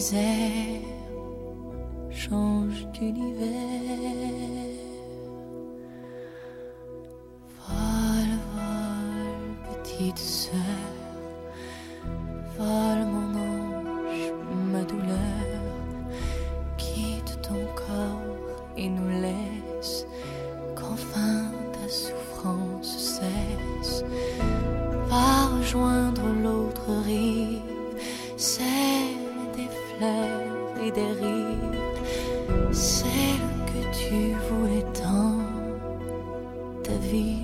misère, change d'univers. Vole, vole, petite sœur, vole mon ange, ma douleur, quitte ton corps et nous laisse qu'enfin ta souffrance cesse. Va rejoindre l'autre rive, celle des fleurs et des rires, celle que tu voulais tant, ta vie.